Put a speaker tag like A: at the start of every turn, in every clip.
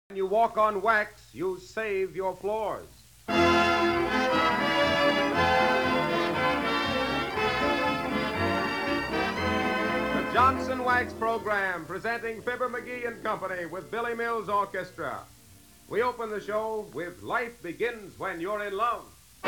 A: When you walk on wax, you save your floors. The Johnson Wax Program, presenting Fibber McGee and Company with Billy Mills Orchestra. We open the show with Life Begins When You're in Love.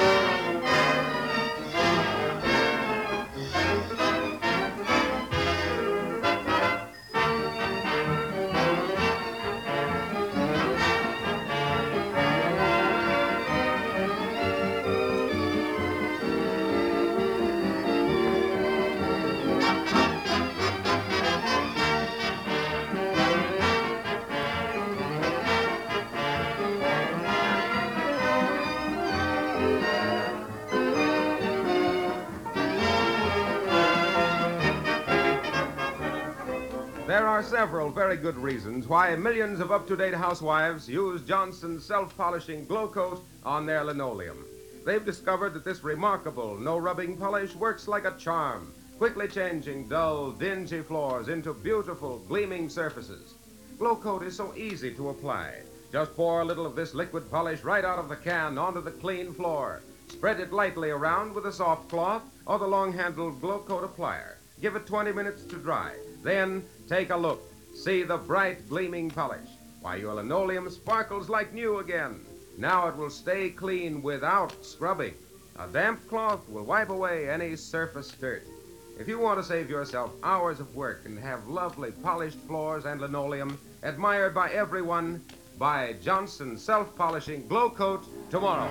A: There are several very good reasons why millions of up-to-date housewives use Johnson's self-polishing Glow Coat on their linoleum. They've discovered that this remarkable no-rubbing polish works like a charm, quickly changing dull, dingy floors into beautiful, gleaming surfaces. Glow Coat is so easy to apply. Just pour a little of this liquid polish right out of the can onto the clean floor. Spread it lightly around with a soft cloth or the long-handled Glow Coat applier. Give it 20 minutes to dry. Then take a look. See the bright, gleaming polish. Why, your linoleum sparkles like new again. Now it will stay clean without scrubbing. A damp cloth will wipe away any surface dirt. If you want to save yourself hours of work and have lovely polished floors and linoleum admired by everyone, buy Johnson Self-Polishing Glow Coat tomorrow.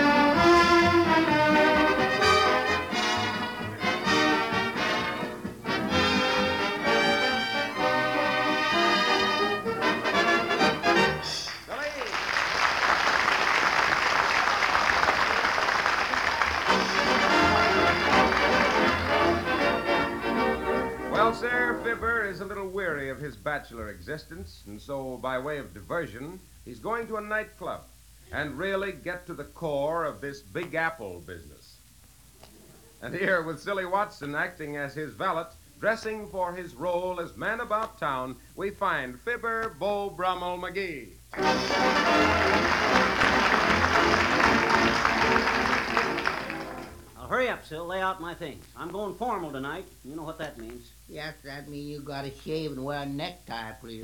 A: Well, sir, Fibber is a little weary of his bachelor existence, and so, by way of diversion, he's going to a nightclub and really get to the core of this Big Apple business. And here, with Silly Watson acting as his valet, dressing for his role as man about town, we find Fibber Beau Brummel McGee.
B: Hurry up, Sil. Lay out my things. I'm going formal tonight. You know what that means.
C: Yes, that means you gotta shave and wear a necktie, please.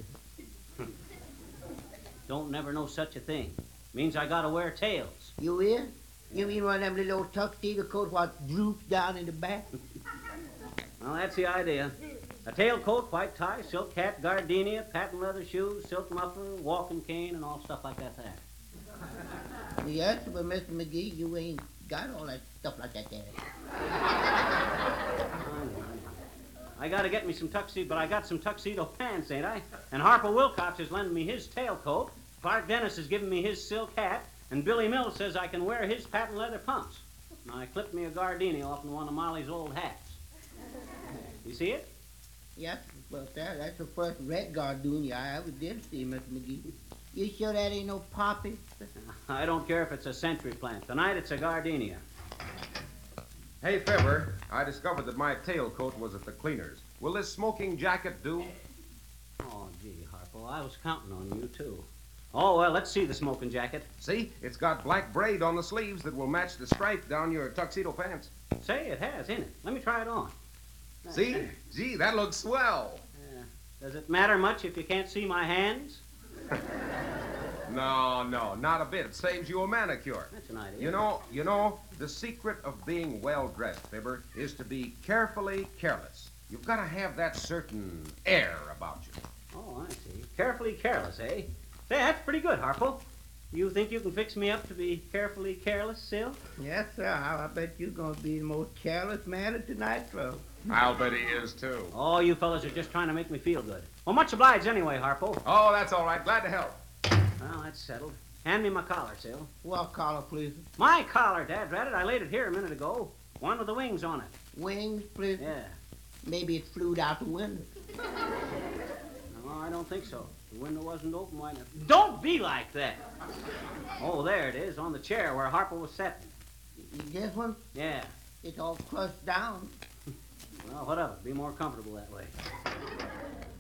B: Don't never know such a thing. Means I gotta wear tails.
C: You will? You mean one of them little old tuxedo coats what droops down in the back?
B: Well, that's the idea. A tailcoat, white tie, silk hat, gardenia, patent leather shoes, silk muffler, walking cane, and all stuff like that there.
C: Yes, but Mr. McGee, you ain't got all that stuff like that there.
B: I gotta get me some tuxedo, but I got some tuxedo pants, ain't I? And Harper Wilcox is lending me his tailcoat, Clark Dennis is giving me his silk hat, and Billy Mills says I can wear his patent leather pumps. Now, I clipped me a gardenia off in one of Molly's old hats. You see it?
C: Yes, but that's the first red gardenia I ever did see, Mr. McGee. You sure that ain't no poppy?
B: I don't care if it's a century plant. Tonight it's a gardenia.
A: Hey, Fibber, I discovered that my tailcoat was at the cleaner's. Will this smoking jacket do?
B: Oh, gee, Harpo, I was counting on you, too. Oh, well, let's see the smoking jacket.
A: See, it's got black braid on the sleeves that will match the stripe down your tuxedo pants.
B: Say, it has, ain't it? Let me try it on.
A: See? Gee, that looks swell.
B: Does it matter much if you can't see my hands?
A: No, not a bit. It saves you a manicure.
B: That's an idea.
A: You know, the secret of being well-dressed, Fibber, is to be carefully careless. You've got to have that certain air about you.
B: Oh, I see. Carefully careless, eh? Say, that's pretty good, Harpo. You think you can fix me up to be carefully careless, Sil?
C: Yes, sir. I bet you're gonna be the most careless man at tonight's show.
A: I'll bet he is, too.
B: Oh, you fellas are just trying to make me feel good. Well, much obliged anyway, Harpo.
A: Oh, that's all right. Glad to help.
B: Well, that's settled. Hand me my collar, Sil.
C: What collar, please?
B: My collar, Dad. Rat it. I laid it here a minute ago. One with the wings on it.
C: Wings, please?
B: Yeah.
C: Maybe it flew out the window.
B: No, I don't think so. The window wasn't open. Why not? Don't be like that. Oh, there it is, on the chair where Harper was sitting.
C: This one?
B: Yeah.
C: It's all crushed down.
B: Well, what of it? Be more comfortable that way.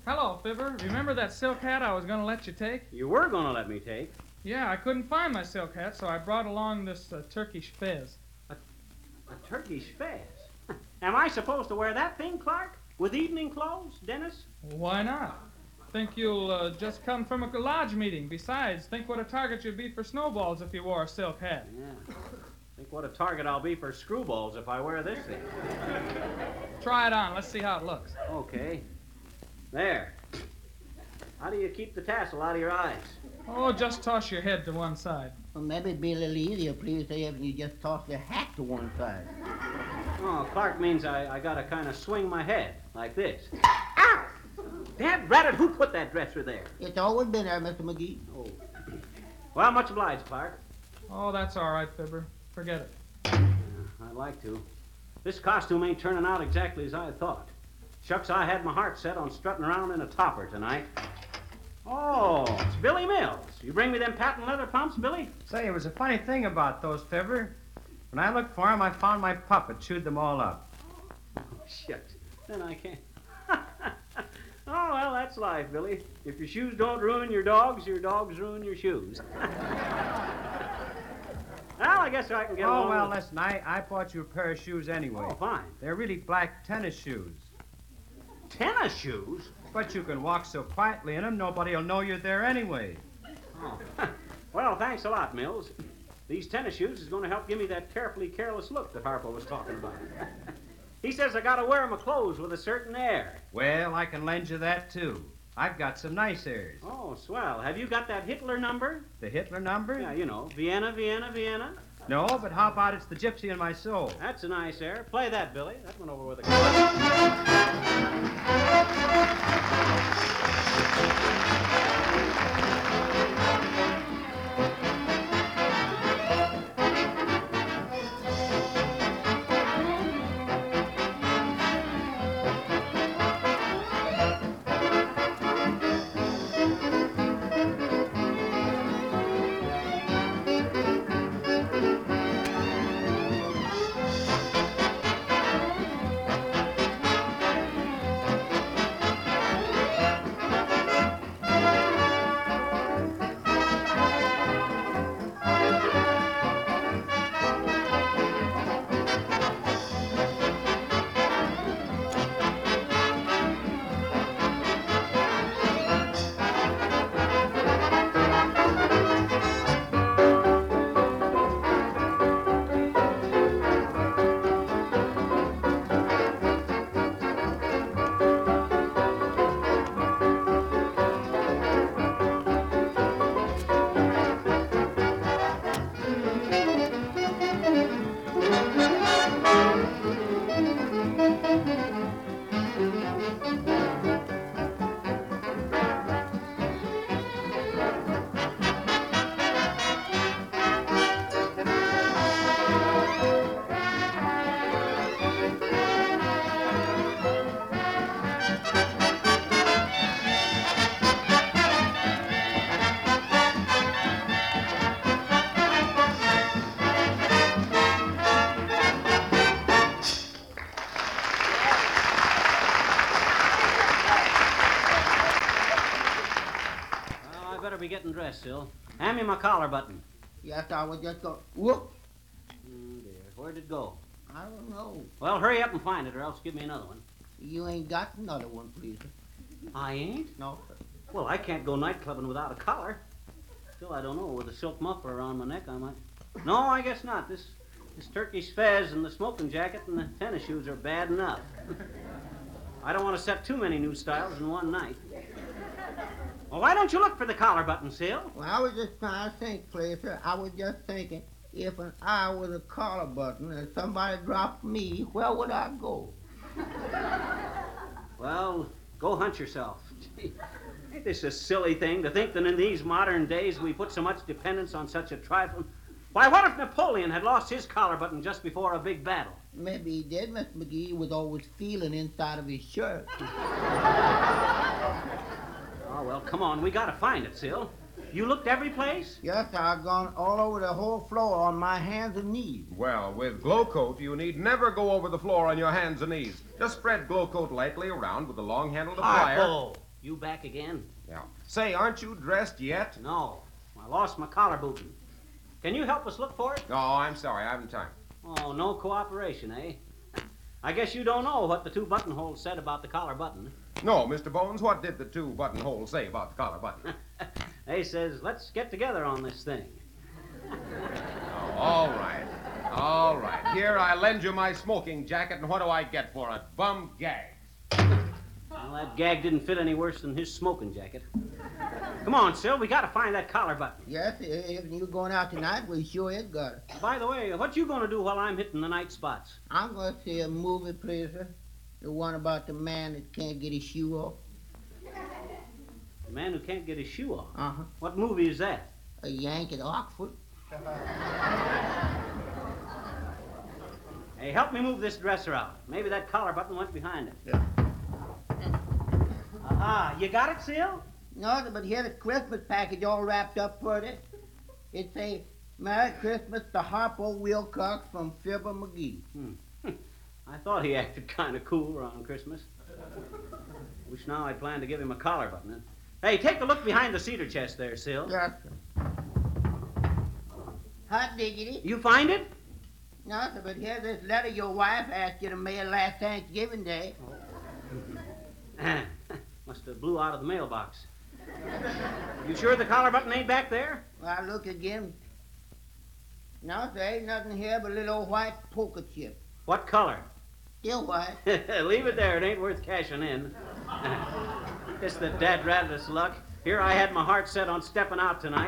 D: Hello, Fibber. Remember that silk hat I was going to let you take?
B: You were going to let me take.
D: Yeah, I couldn't find my silk hat, so I brought along this Turkish fez.
B: A Turkish fez? Am I supposed to wear that thing, Clark? With evening clothes, Dennis?
D: Why not? Think you'll just come from a lodge meeting. Besides, think what a target you'd be for snowballs if you wore a silk hat.
B: Yeah. Think what a target I'll be for screwballs if I wear this thing.
D: Try it on. Let's see how it looks.
B: Okay. There. How do you keep the tassel out of your eyes?
D: Oh, just toss your head to one side.
C: Well, maybe it'd be a little easier, please, if you just toss the hat to one side.
B: Oh, Clark means I gotta kind of swing my head like this. Ow! Dad Braddock, who put that dresser there?
C: It's always been there, Mr. McGee.
B: Oh. Well, much obliged, Clark.
D: Oh, that's all right, Fibber. Forget it.
B: I'd like to. This costume ain't turning out exactly as I thought. Shucks, I had my heart set on strutting around in a topper tonight. Oh, it's Billy Mills. You bring me them patent leather pumps, Billy?
E: Say, it was a funny thing about those, Fibber. When I looked for 'em, I found my puppet chewed them all up.
B: Oh, shucks. Then I can't. Oh, well, that's life, Billy. If your shoes don't ruin your dogs ruin your shoes. Well, I guess I can get along.
E: Oh, well, listen, I bought you a pair of shoes anyway.
B: Oh, fine.
E: They're really black tennis shoes.
B: Tennis shoes?
E: But you can walk so quietly in them, nobody'll know you're there anyway.
B: Oh. Well, thanks a lot, Mills. These tennis shoes is going to help give me that carefully careless look that Harpo was talking about. He says I got to wear my clothes with a certain air.
E: Well, I can lend you that, too. I've got some nice airs.
B: Oh, swell. Have you got that Hitler number?
E: The Hitler number?
B: Yeah, you know, Vienna, Vienna, Vienna.
E: No, but how about It's the Gypsy in My Soul?
B: That's a nice air. Play that, Billy. That went over with a getting dressed, Sil. Hand me my collar button.
C: Yes, I was just going. Whoop!
B: Dear. Where'd it go?
C: I don't know.
B: Well, hurry up and find it, or else give me another one.
C: You ain't got another one, please.
B: I ain't?
C: No, sir.
B: Well, I can't go night clubbing without a collar. Still, I don't know. With a silk muffler around my neck, I might. No, I guess not. This Turkish fez and the smoking jacket and the tennis shoes are bad enough. I don't want to set too many new styles in one night. Well, why don't you look for the collar button, Sil?
C: Well, I was just trying to think, Placer. I was just thinking, if an eye was a collar button and somebody dropped me, where would I go?
B: Well, go hunt yourself. Gee, ain't this a silly thing to think that in these modern days we put so much dependence on such a trifle? Why, what if Napoleon had lost his collar button just before a big battle?
C: Maybe he did, Mr. McGee. He was always feeling inside of his shirt.
B: Oh, well, come on. We gotta find it, Sil. You looked every place?
C: Yes, I've gone all over the whole floor on my hands and knees.
A: Well, with Glow Coat, you need never go over the floor on your hands and knees. Just spread Glow Coat lightly around with a long-handled plier.
B: Harpo, You back again?
A: Yeah. Say, aren't you dressed yet?
B: No. I lost my collar button. Can you help us look for it?
A: No, I'm sorry. I haven't time.
B: Oh, no cooperation, eh? I guess you don't know what the two buttonholes said about the collar button.
A: No, Mr. Bones, what did the two buttonholes say about the collar button?
B: They says, let's get together on this thing.
A: Oh, all right. All right. Here, I lend you my smoking jacket, and what do I get for it? Bum gags.
B: Well, that gag didn't fit any worse than his smoking jacket. Come on, Sil, we gotta find that collar button.
C: Yes, if you're going out tonight, we sure is good.
B: By the way, what you gonna do while I'm hitting the night spots?
C: I'm going to see a movie, please, sir. The one about the man that can't get his shoe off.
B: The man who can't get his shoe off.
C: Uh-huh.
B: What movie is that?
C: A Yank at Oxford.
B: Hey, help me move this dresser out. Maybe that collar button went behind it.
C: Yeah.
B: Aha, you got it, Sil?
C: No, but here's a Christmas package all wrapped up for it. It's a Merry Christmas to Harpo Wilcox from Fibber McGee.
B: I thought he acted kind of cool around Christmas. Wish now I'd planned to give him a collar button. Hey, take a look behind the cedar chest there, Sil.
C: Yes, sir. Hot diggity.
B: You find it?
C: No, sir, but here's this letter your wife asked you to mail last Thanksgiving Day.
B: Must have blew out of the mailbox. You sure the collar button ain't back there?
C: Well, I look again. No, sir, ain't nothing here but a little old white poker chip.
B: What color?
C: Still white.
B: Leave it there. It ain't worth cashing in. It's the dad rattledest luck. Here I had my heart set on stepping out tonight.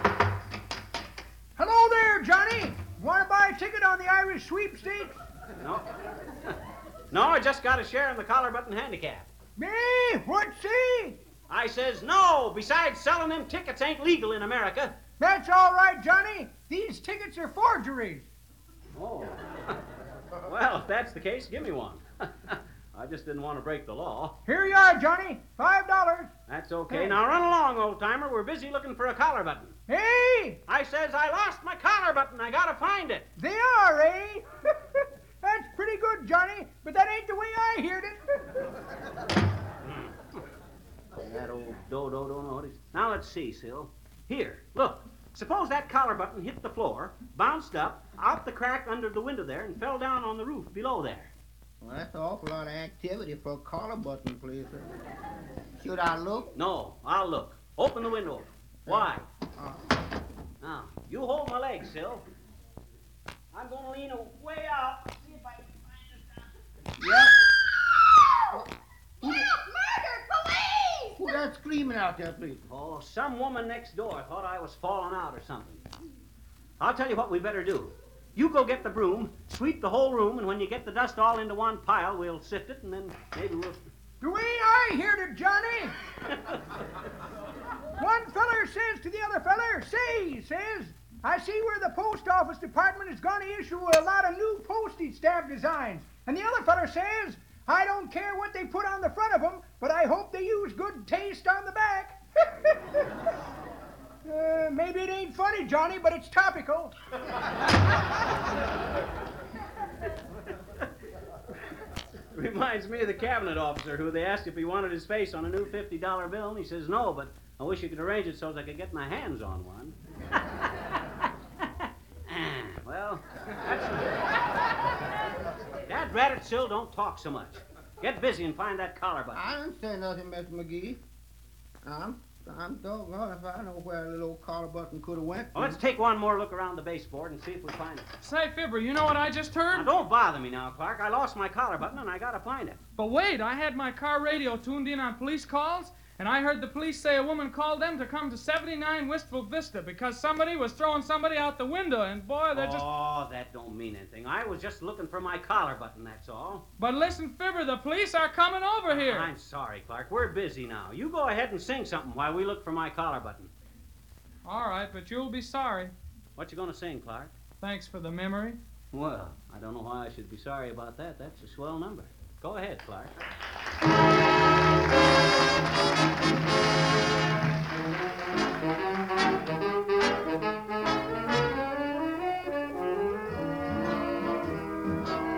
F: Hello there, Johnny. Want to buy a ticket on the Irish sweepstakes?
B: No. No, I just got a share in the collar button handicap.
F: Me? What, see?
B: I says no. Besides, selling them tickets ain't legal in America.
F: That's all right, Johnny. These tickets are forgeries.
B: Oh. Well, if that's the case, give me one. I just didn't want to break the law.
F: Here you are, Johnny. $5.
B: That's okay.
F: Hey.
B: Now run along, old-timer. We're busy looking for a collar button.
F: Hey,
B: I says I lost my collar button. I gotta find it.
F: they are, eh? That's pretty good, Johnny, but that ain't the way I heard it.
B: That old dodo don't know what he's... Now let's see, Sil. Here, look. Suppose that collar button hit the floor, bounced up, out the crack under the window there, and fell down on the roof below there.
C: Well, that's an awful lot of activity for a collar button, please, sir. Should I look?
B: No, I'll look. Open the window. Why? Now, you hold my leg, Sil. I'm gonna lean way out. See if I can find this down.
C: Yep.
G: Murder! Police!
C: Who's that screaming out there, please?
B: Oh, some woman next door thought I was falling out or something. I'll tell you what we better do. You go get the broom, sweep the whole room, and when you get the dust all into one pile, we'll sift it, and then maybe we'll...
F: The way I heard it, Johnny. One feller says to the other feller, say, he says, I see where the post office department is going to issue a lot of new postage stamp designs. And the other feller says, I don't care what they put on the front of them, but I hope they use good taste on the back. Maybe it ain't funny, Johnny, but it's topical.
B: Reminds me of the cabinet officer who they asked if he wanted his face on a new $50 bill, and he says no, but I wish you could arrange it so as I could get my hands on one. Well, Dad Radit Sill, don't talk so much. Get busy and find that collar button.
C: I didn't say nothing, Mr. McGee. I'm doggone if I know where a little old collar button could have went.
B: Well, let's take one more look around the baseboard and see if we find it.
D: Say, Fibber, you know what I just
B: Now,
D: heard?
B: don't bother me now, Clark. I lost my collar button and I gotta find it.
D: But wait, I had my car radio tuned in on police calls, and I heard the police say a woman called them to come to 79 Wistful Vista because somebody was throwing somebody out the window, and boy, they're just...
B: Oh, that don't mean anything. I was just looking for my collar button, that's all.
D: But listen, Fibber, the police are coming over here.
B: I'm sorry, Clark. We're busy now. You go ahead and sing something while we look for my collar button.
D: All right, but you'll be sorry.
B: What you gonna sing, Clark?
D: Thanks for the memory.
B: Well, I don't know why I should be sorry about that. That's a swell number. Go ahead, Clark.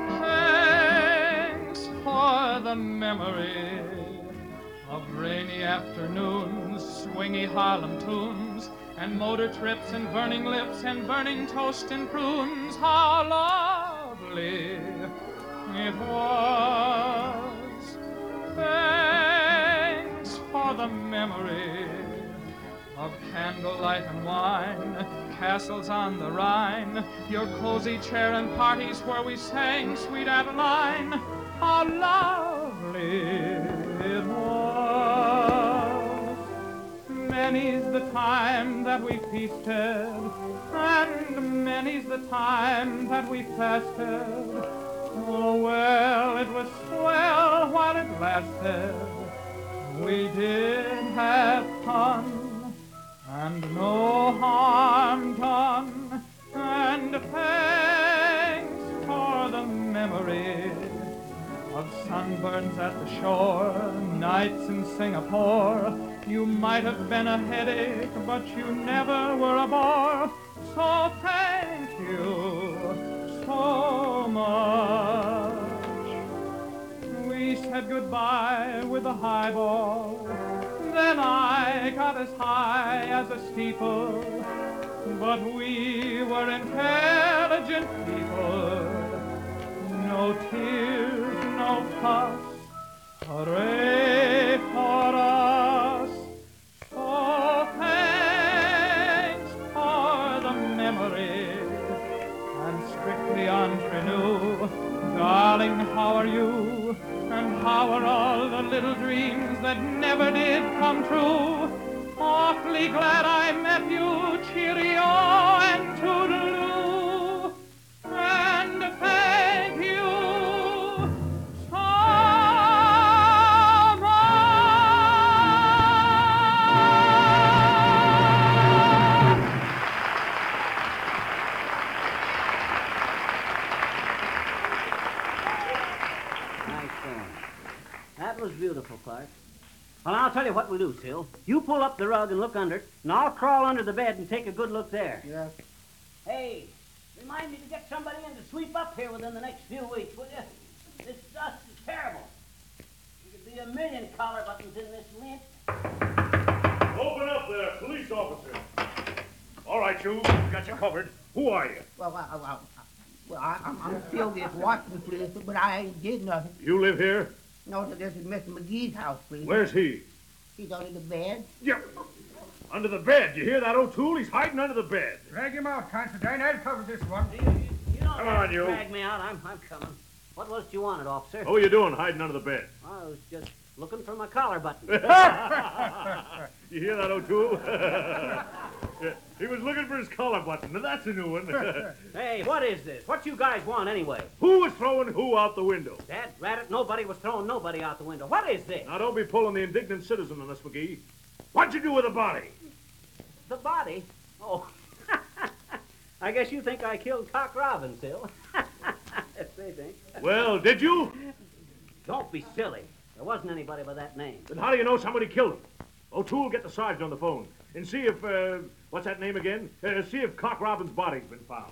D: Thanks for the memory of rainy afternoons, swingy Harlem tunes, and motor trips and burning lips and burning toast and prunes. How lovely it was. Thanks for the memory of candlelight and wine, castles on the Rhine, your cozy chair and parties where we sang Sweet Adeline. How lovely it was. Many's the time that we feasted, and many's the time that we fasted. Oh, well, it was swell while it lasted. We did have fun, and no harm done. And thanks for the memory of sunburns at the shore, nights in Singapore. You might have been a headache, but you never were a bore. So thank you so much. We said goodbye with a highball. Then I got as high as a steeple. But we were intelligent people. No tears, no fuss, hooray for us. So thanks for the memory, and strictly entre nous, darling, how are you? And how are all the little dreams that never did come true? Awfully glad I met you, cheerio and toodaloo. And thank you so much.
B: Nice going. That was beautiful, Clark. Well, I'll tell you what we'll do, Sil. You pull up the rug and look under it, and I'll crawl under the bed and take a good look there.
C: Yes.
B: Hey, remind me to get somebody in to sweep up here within the next few weeks, will you? This dust is terrible. There could be a million collar buttons in this lint.
H: Open up there, police officer. All right, you. Got you covered. Who are you?
C: Well, I'm still this watching place, but I ain't did nothing.
H: You live here?
C: No, this is Mr. McGee's house, please.
H: Where's he?
C: He's under the bed.
H: Yeah. Under the bed. You hear that, O'Toole? He's hiding under the bed.
F: Drag him out, Considine. I'll cover this one.
B: You don't
H: Come
B: have
H: on,
B: to
H: you.
B: drag me out. I'm coming. What was it you wanted, officer?
H: What are you doing hiding under the bed?
B: I was just looking for my collar button.
H: You hear that, O'Toole? Yeah, he was looking for his collar button. Now, that's a new one.
B: Hey, what is this? What you guys want anyway?
H: Who was throwing who out the window?
B: Dad, rat it, nobody was throwing nobody out the window. What is this?
H: Now, don't be pulling the indignant citizen on us, McGee. What'd you do with the body?
B: The body? Oh, I guess you think I killed Cock Robin, Sil. Yes, they think.
H: Well, did you?
B: Don't be silly. There wasn't anybody by that name.
H: Then how do you know somebody killed him? O'Toole, get the sergeant on the phone and see if, what's that name again? See if Cock Robin's body's been found.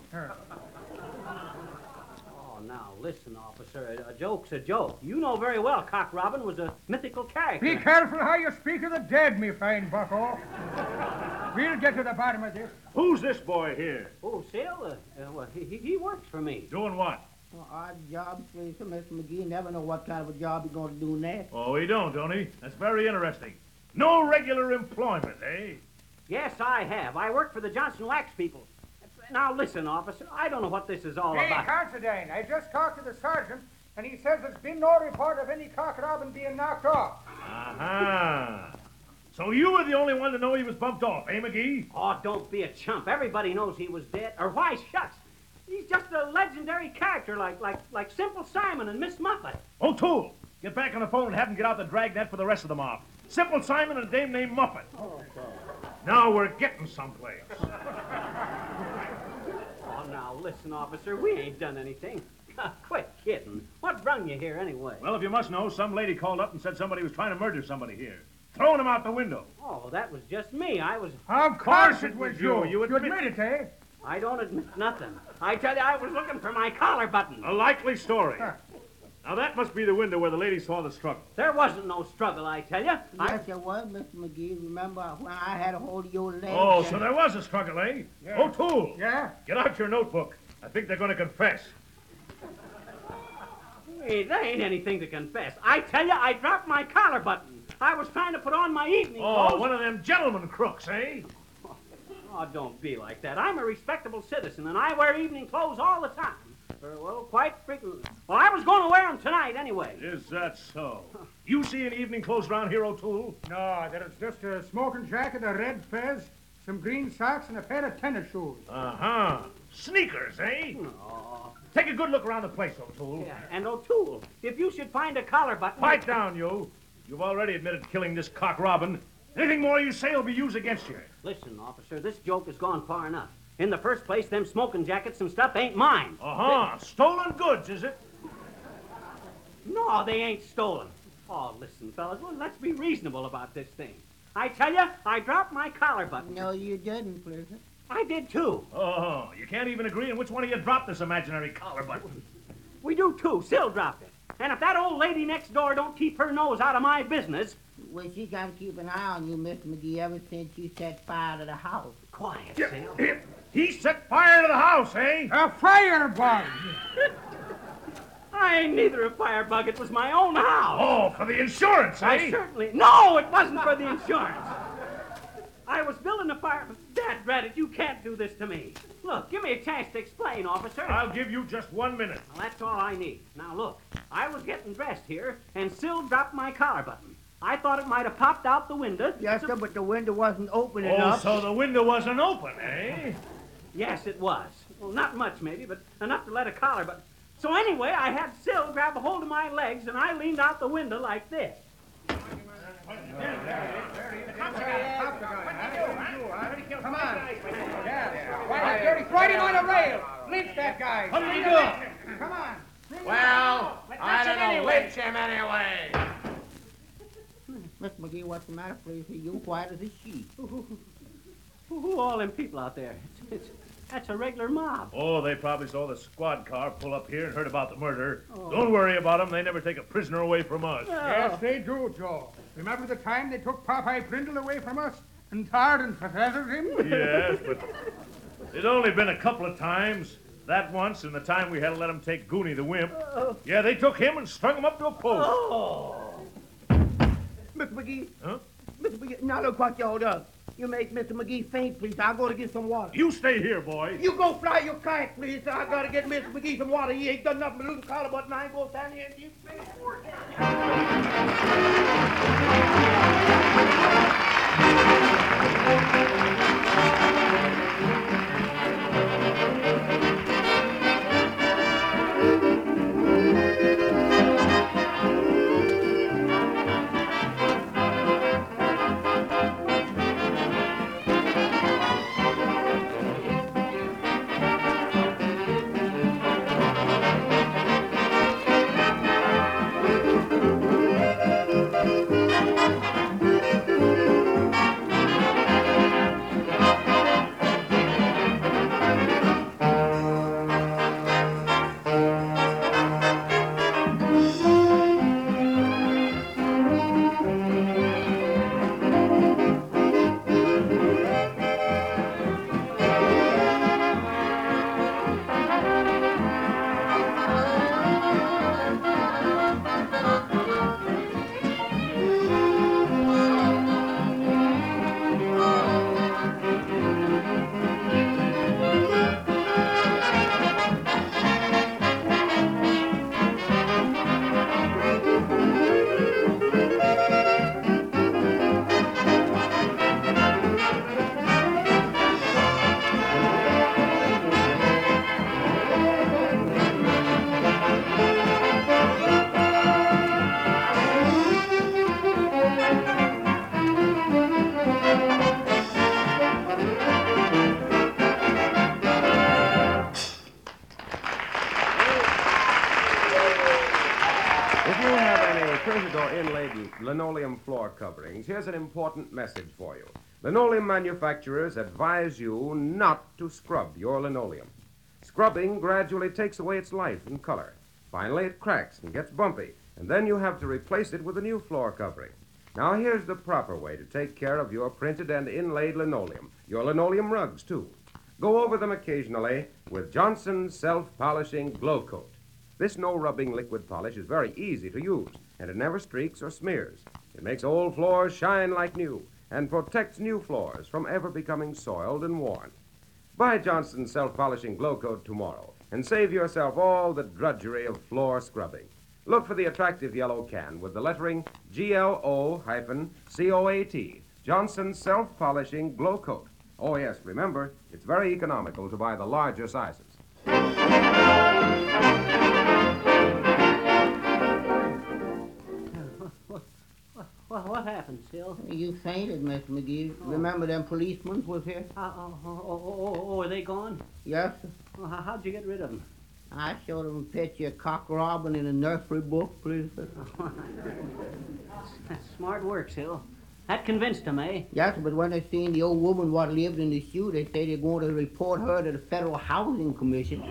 B: Oh, now, listen, officer. A joke's a joke. You know very well Cock Robin was a mythical character.
F: Be careful how you speak of the dead, me fine bucko. We'll get to the bottom of this.
H: Who's this boy here?
B: Oh, Sil? Well, he works for me.
H: Doing what?
C: Well, odd job, please. Mr. McGee never know what kind of a job he's going to do next.
H: Oh, he don't he? That's very interesting. No regular employment, eh?
B: Yes, I have. I work for the Johnson Wax people. Now, listen, officer. I don't know what this is all
F: Hey,
B: about.
F: Considine, I just talked to the sergeant, and he says there's been no report of any Cock Robin being knocked off.
H: Aha. So you were the only one to know he was bumped off, eh, McGee?
B: Oh, don't be a chump. Everybody knows he was dead. Or why, shucks. He's just a legendary character like Simple Simon and Miss Muffet.
H: O'Toole, get back on the phone and have him get out the dragnet for the rest of the mob. Simple Simon and a dame named Muffet.
B: Oh,
H: Now we're getting someplace.
B: Oh, now, listen, officer. We ain't done anything. Quit kidding. What brung you here anyway?
H: Well, if you must know, some lady called up and said somebody was trying to murder somebody here. Throwing him out the window.
B: Oh, that was just me. I was...
F: Of course it was you.
H: You admit
F: it, eh?
B: I don't admit nothing. I tell you, I was looking for my collar button.
H: A likely story. Now, that must be the window where the lady saw the struggle.
B: There wasn't no struggle, I tell you.
C: Yes, there was, Mr. McGee. Remember when I had a hold of your leg?
H: Oh, so there was a struggle, eh?
F: Yeah.
H: O'Toole!
F: Yeah?
H: Get out your notebook. I think they're going to confess.
B: Hey, there ain't anything to confess. I tell you, I dropped my collar button. I was trying to put on my evening clothes.
H: Oh, one of them gentleman crooks, eh?
B: Oh, don't be like that. I'm a respectable citizen, and I wear evening clothes all the time. Well, quite frequently. Well, I was going to wear them tonight anyway.
H: Is that so? You see any evening clothes around here, O'Toole?
F: No, there's just a smoking jacket, a red fez, some green socks, and a pair of tennis shoes.
H: Uh-huh. Sneakers, eh?
B: Oh,
H: Take a good look around the place, O'Toole.
B: yeah. And O'Toole, if you should find a collar button...
H: Pipe down, you. You've already admitted killing this cock Robin. Anything more you say will be used against you.
B: Listen, officer, this joke has gone far enough. In the first place, them smoking jackets and stuff ain't mine.
H: Uh-huh. Stolen goods, is it?
B: No, they ain't stolen. Oh, listen, fellas, well, let's be reasonable about this thing. I tell you, I dropped my collar button.
C: No, you didn't, Pleasant.
B: I did, too.
H: Oh, you can't even agree on which one of you dropped this imaginary collar button.
B: We do, too. Syl dropped it. And if that old lady next door don't keep her nose out of my business...
C: Well, she got to keep an eye on you, Mr. McGee, ever since you set fire to the house.
B: Quiet, Syl.
H: He set fire to the house, eh?
F: A firebug!
B: I ain't neither a firebug. It was my own house.
H: Oh, for the insurance,
B: I
H: eh?
B: certainly... No, it wasn't for the insurance. I was building a fire... Dad, Reddit, you can't do this to me. Look, give me a chance to explain, officer.
H: I'll give you just 1 minute.
B: Well, that's all I need. Now, look, I was getting dressed here, and Syl dropped my collar button. I thought it might have popped out the window.
C: Yes, sir, but the window wasn't open
H: Oh,
C: enough.
H: so the window wasn't open, eh?
B: Yes, it was. Well, not much, maybe, but enough to let a collar button... So anyway, I had Syl grab a hold of my legs, and I leaned out the window like this.
F: Come on. Yeah. Dirty. Right him on the rail. Lynch that guy.
H: What did he do?
F: Come on.
A: Well, I don't know. Lynch him anyway.
C: Mr. McGee, what's the matter, please? You white as a sheet.
B: Who all them people out there? That's a regular mob.
H: Oh, they probably saw the squad car pull up here and heard about the murder. Don't worry about them. They never take a prisoner away from us.
F: Yes, they do, Joe. Remember the time they took Popeye Brindle away from us and tarred and feathered him?
H: Yes, but it'd only been a couple of times. That once and the time we had to let them take Goonie the wimp. Yeah, they took him and strung him up to a post.
B: Oh.
C: Mr. McGee.
H: Huh?
C: Mr. McGee, now look what y'all done. You make Mr. McGee faint, please. I'll go to get some water.
H: You stay here, boy.
C: You go fly your kite, please. I gotta get Mr. McGee some water. He ain't done nothing but lose a collar button. I ain't gonna stand here and you faint for it.
A: printed or inlaid linoleum floor coverings, here's an important message for you. Linoleum manufacturers advise you not to scrub your linoleum. Scrubbing gradually takes away its life and color. Finally, it cracks and gets bumpy, and then you have to replace it with a new floor covering. Now, here's the proper way to take care of your printed and inlaid linoleum, your linoleum rugs, too. Go over them occasionally with Johnson's Self-Polishing Glow Coat. This no-rubbing liquid polish is very easy to use, and it never streaks or smears. It makes old floors shine like new and protects new floors from ever becoming soiled and worn. Buy Johnson's Self-Polishing Glow Coat tomorrow and save yourself all the drudgery of floor scrubbing. Look for the attractive yellow can with the lettering GLO-COAT, Johnson's Self-Polishing Glow Coat. Oh, yes, remember, it's very economical to buy the larger sizes.
B: Well, what happened, Sil?
C: You fainted, Mr. McGee. Remember them policemen was here?
B: Are they gone?
C: Yes, sir.
B: Well, how'd you get rid of them?
C: I showed them a picture of Cock Robin in a nursery book, please, sir.
B: That's smart work, Sil. That convinced them, eh?
C: Yes, but when they seen the old woman what lived in the shoe, they say they're going to report her to the Federal Housing Commission.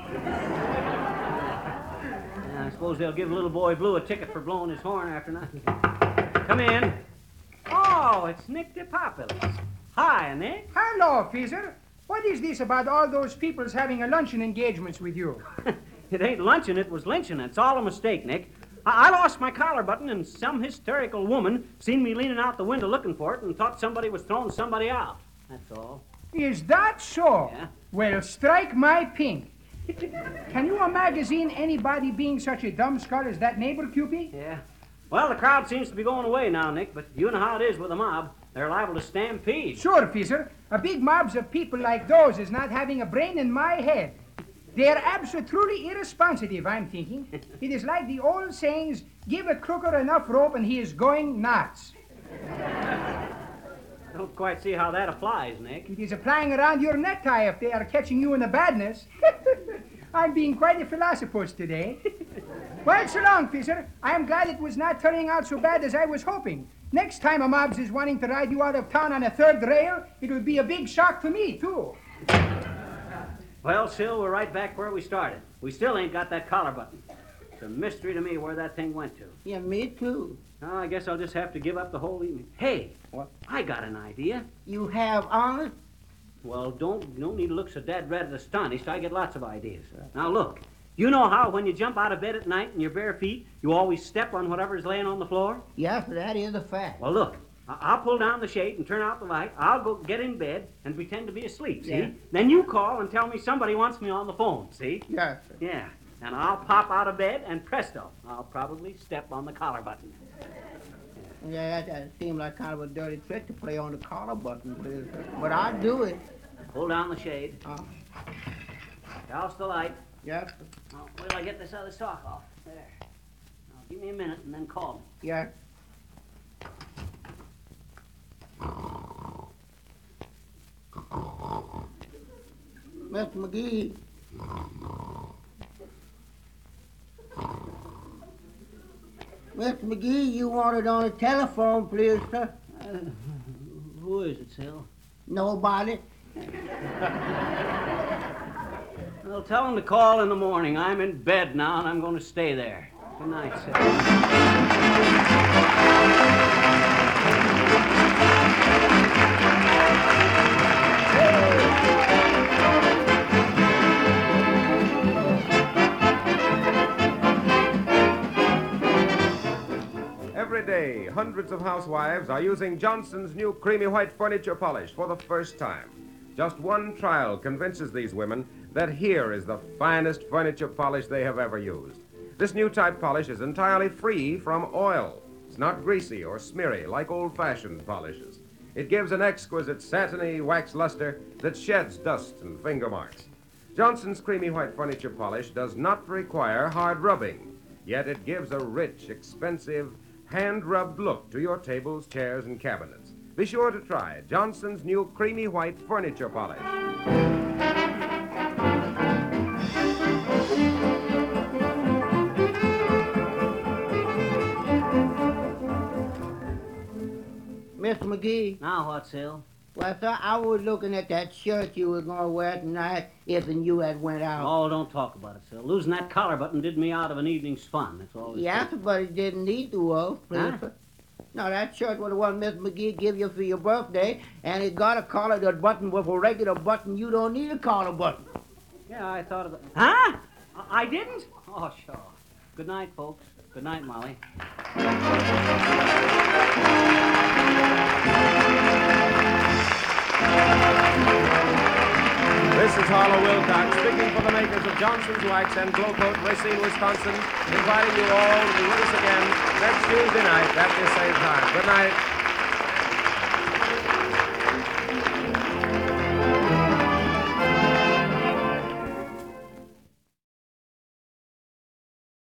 B: Yeah, I suppose they'll give little boy Blue a ticket for blowing his horn after night. Come in. Oh, it's Nick DePopulis. Hi, Nick.
F: Hello, Fisher. What is this about all those people's having a luncheon engagements with you?
B: It ain't luncheon, it was lynching. It's all a mistake, Nick. I lost my collar button, and some hysterical woman seen me leaning out the window looking for it and thought somebody was throwing somebody out. That's all.
F: Is that so?
B: Yeah.
F: Well, strike my pink. Can you imagine anybody being such a dumb skull as that neighbor, Cupid?
B: Yeah. Well, the crowd seems to be going away now, Nick, but you know how it is with a mob. They're liable to stampede.
F: Sure, Fisher. A big mobs of people like those is not having a brain in my head. They are absolutely irresponsible, I'm thinking. It is like the old sayings, give a crooker enough rope and he is going nuts.
B: Don't quite see how that applies, Nick.
F: It is applying around your necktie if they are catching you in the badness. I'm being quite a philosopher today. Well, so long, Fisher. I am glad it was not turning out so bad as I was hoping. Next time a mobs is wanting to ride you out of town on a third rail, it will be a big shock for me, too.
B: Well, Sil, we're right back where we started. We still ain't got that collar button. It's a mystery to me where that thing went to.
C: Yeah, me too.
B: Oh, I guess I'll just have to give up the whole evening. Hey,
C: What?
B: I got an idea.
C: You have honest?
B: Well, don't need to look so dead red and astonished. I get lots of ideas. Now, look. You know how when you jump out of bed at night in your bare feet, you always step on whatever's laying on the floor?
C: Yes, that is a fact.
B: Well, look. I'll pull down the shade and turn out the light. I'll go get in bed and pretend to be asleep, see?
C: Yeah.
B: Then you call and tell me somebody wants me on the phone, see?
C: Yes, sir.
B: Yeah. And I'll pop out of bed and presto, I'll probably step on the collar button.
C: Yeah, that seems like kind of a dirty trick to play on the collar button, please, sir. But I'll do it.
B: Pull down the shade. Douse the light.
C: Yes, sir.
B: Oh, wait till I get this other sock off. There. Now, give me a minute and then call me.
C: Yes. Mr. McGee. Mr. McGee, you wanted on the telephone, please, sir?
B: Who is it, Sil?
C: Nobody.
B: Well, tell him to call in the morning. I'm in bed now, and I'm going to stay there. Good night, Sil.
A: Every day, hundreds of housewives are using Johnson's new creamy white furniture polish for the first time. Just one trial convinces these women that here is the finest furniture polish they have ever used. This new type polish is entirely free from oil. It's not greasy or smeary like old-fashioned polishes. It gives an exquisite satiny wax luster that sheds dust and finger marks. Johnson's creamy white furniture polish does not require hard rubbing, yet it gives a rich, expensive, hand-rubbed look to your tables, chairs, and cabinets. Be sure to try Johnson's new creamy white furniture polish.
C: Mr. McGee,
B: Now what, Sil?
C: Well, sir, I was looking at that shirt you were going to wear tonight if and you had went out.
B: Oh, don't talk about it, sir. Losing that collar button did me out of an evening's fun. That's all.
C: Yeah, but it didn't need to, Wolf.
B: Huh?
C: No, that shirt was the one Miss McGee give you for your birthday, and it got a collar that button with a regular button. You don't need a collar button.
B: Yeah, I thought of it. Huh? I didn't? Oh, sure. Good night, folks. Good night, Molly.
A: This is Harlow Wilcox speaking for the makers of Johnson's Wax and Glow Coat, Racine, Wisconsin, inviting you all to be with us again next Tuesday night at the same time. Good night.